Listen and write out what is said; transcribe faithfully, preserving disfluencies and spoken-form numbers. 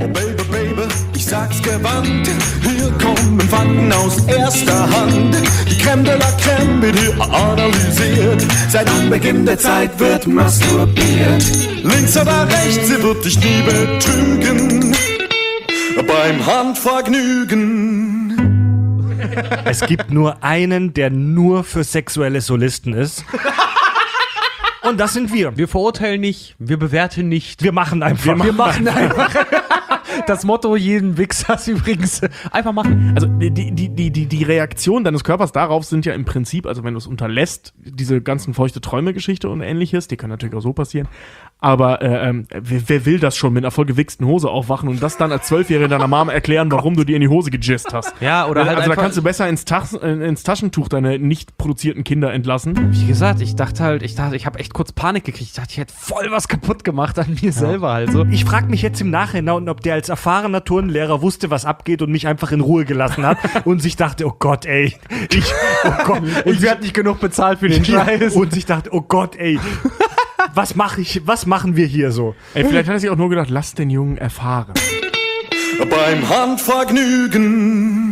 Oh Baby, Baby, ich sag's gewandt, hier kommen Fakten aus erster Hand. Die Crème de la Crème wird hier analysiert. Seit Anbeginn der Zeit wird masturbiert. Links oder rechts, sie wird dich nie betrügen. Beim Handvergnügen. Es gibt nur einen, der nur für sexuelle Solisten ist. Und das sind wir. Wir verurteilen nicht, wir bewerten nicht. Wir machen einfach. Wir machen, wir machen einfach. Das Motto jeden Wichsers übrigens. Einfach machen. Also die, die, die, die, die Reaktion deines Körpers darauf sind ja im Prinzip, also wenn du es unterlässt, diese ganzen feuchte Träume-Geschichte und ähnliches, die können natürlich auch so passieren, aber äh, ähm, wer, wer will das schon mit einer voll gewichsten Hose aufwachen und das dann als Zwölfjährige deiner Mama erklären, warum du dir in die Hose gejist hast? Ja, oder halt Also da einfach, kannst du besser ins, Tas- ins Taschentuch deine nicht produzierten Kinder entlassen. wie gesagt, ich dachte halt, ich dachte, ich habe echt kurz Panik gekriegt. Ich dachte, ich hätte voll was kaputt gemacht an mir selber halt so. Ich frage mich jetzt im Nachhinein, ob der als erfahrener Turnlehrer wusste, was abgeht und mich einfach in Ruhe gelassen hat und sich dachte, oh Gott, ey, ich, oh Gott, Ich werde nicht genug bezahlt für den Scheiß. und sich dachte, oh Gott, ey, was mache ich, was machen wir hier so? Ey, vielleicht hat er sich auch nur gedacht, lass den Jungen erfahren. Beim Handvergnügen.